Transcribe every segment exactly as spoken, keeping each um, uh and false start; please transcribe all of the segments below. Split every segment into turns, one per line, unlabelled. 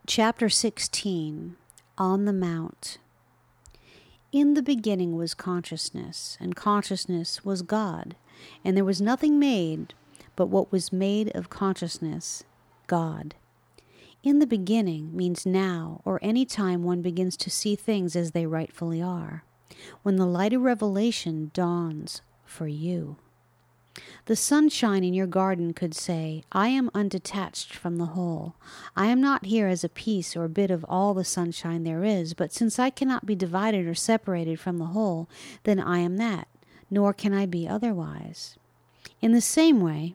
Chapter sixteen, On the Mount. In the beginning was consciousness, and consciousness was God, and there was nothing made but what was made of consciousness, God. In the beginning means now, or any time one begins to see things as they rightfully are, when the light of revelation dawns for you. The sunshine in your garden could say, I am undetached from the whole. I am not here as a piece or bit of all the sunshine there is, but since I cannot be divided or separated from the whole, then I am that, nor can I be otherwise. In the same way,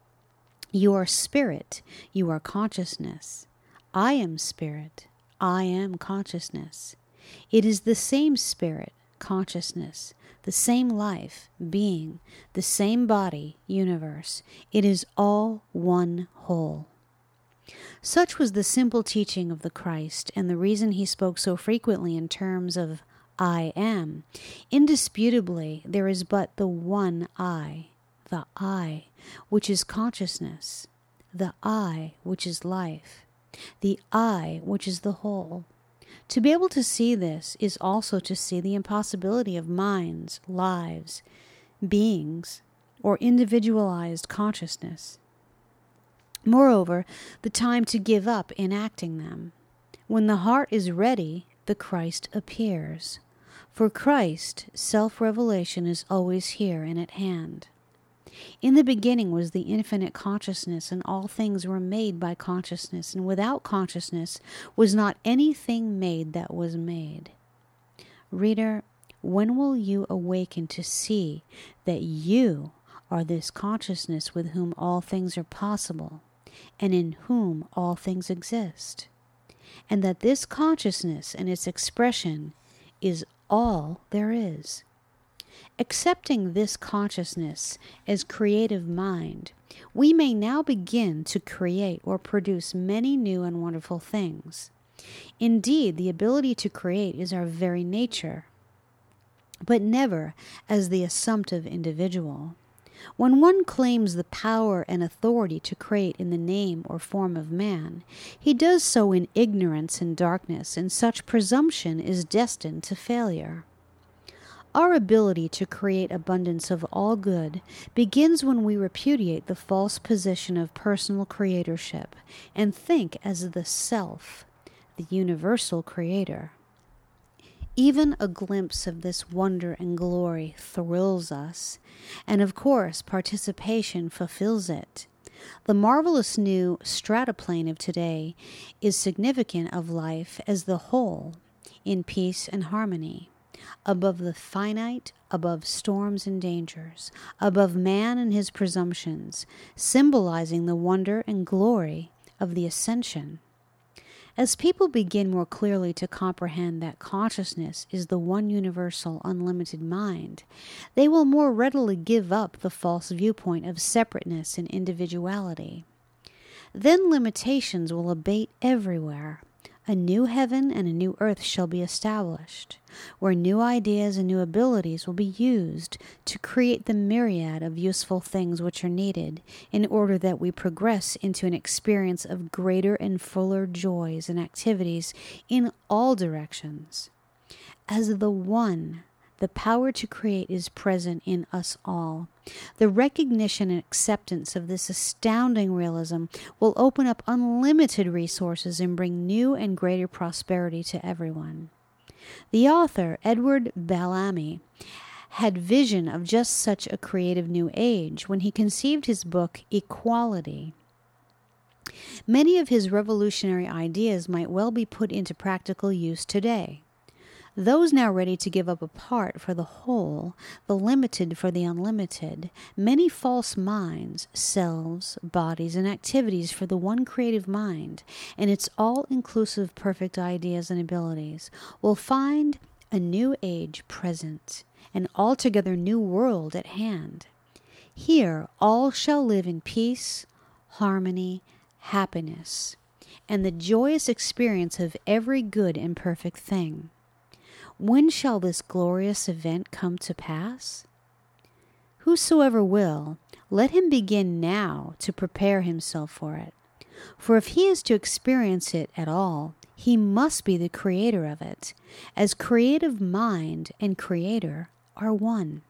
you are spirit, you are consciousness. I am spirit, I am consciousness. It is the same spirit, consciousness, the same life, being, the same body, universe. It is all one whole. Such was the simple teaching of the Christ, and the reason he spoke so frequently in terms of I am. Indisputably, there is but the one I, the I, which is consciousness, the I, which is life, the I, which is the whole. To be able to see this is also to see the impossibility of minds, lives, beings, or individualized consciousness. Moreover, the time to give up enacting them. When the heart is ready, the Christ appears. For Christ, self-revelation is always here and at hand. In the beginning was the infinite consciousness, and all things were made by consciousness, and without consciousness was not anything made that was made. Reader, when will you awaken to see that you are this consciousness with whom all things are possible, and in whom all things exist, and that this consciousness and its expression is all there is? Accepting this consciousness as creative mind, we may now begin to create or produce many new and wonderful things. Indeed, the ability to create is our very nature, but never as the assumptive individual. When one claims the power and authority to create in the name or form of man, he does so in ignorance and darkness, and such presumption is destined to failure. Our ability to create abundance of all good begins when we repudiate the false position of personal creatorship and think as the self, the universal creator. Even a glimpse of this wonder and glory thrills us, and of course participation fulfills it. The marvelous new stratoplane of today is significant of life as the whole, in peace and harmony. Above the finite, above storms and dangers, above man and his presumptions, symbolizing the wonder and glory of the ascension. As people begin more clearly to comprehend that consciousness is the one universal, unlimited mind, they will more readily give up the false viewpoint of separateness and individuality. Then limitations will abate everywhere. A new heaven and a new earth shall be established, where new ideas and new abilities will be used to create the myriad of useful things which are needed in order that we progress into an experience of greater and fuller joys and activities in all directions. As the one, the power to create is present in us all. The recognition and acceptance of this astounding realism will open up unlimited resources and bring new and greater prosperity to everyone. The author, Edward Bellamy, had vision of just such a creative new age when he conceived his book, Equality. Many of his revolutionary ideas might well be put into practical use today. Those now ready to give up a part for the whole, the limited for the unlimited, many false minds, selves, bodies, and activities for the one creative mind, and its all-inclusive perfect ideas and abilities, will find a new age present, an altogether new world at hand. Here all shall live in peace, harmony, happiness, and the joyous experience of every good and perfect thing. When shall this glorious event come to pass? Whosoever will, let him begin now to prepare himself for it. For if he is to experience it at all, he must be the creator of it, as creative mind and creator are one.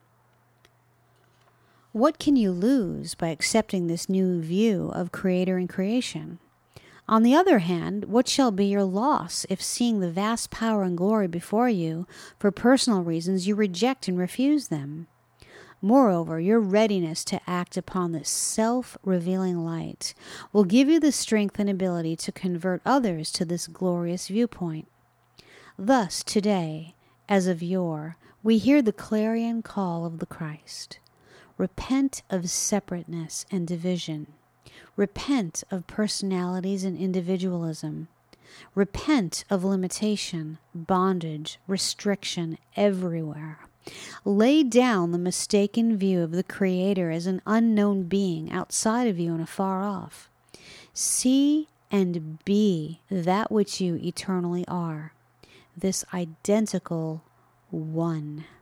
What can you lose by accepting this new view of creator and creation? On the other hand, what shall be your loss if, seeing the vast power and glory before you, for personal reasons you reject and refuse them? Moreover, your readiness to act upon this self-revealing light will give you the strength and ability to convert others to this glorious viewpoint. Thus, today, as of yore, we hear the clarion call of the Christ. Repent of separateness and division. Repent of personalities and individualism. Repent of limitation, bondage, restriction everywhere. Lay down the mistaken view of the Creator as an unknown being outside of you and afar off. See and be that which you eternally are, this identical one.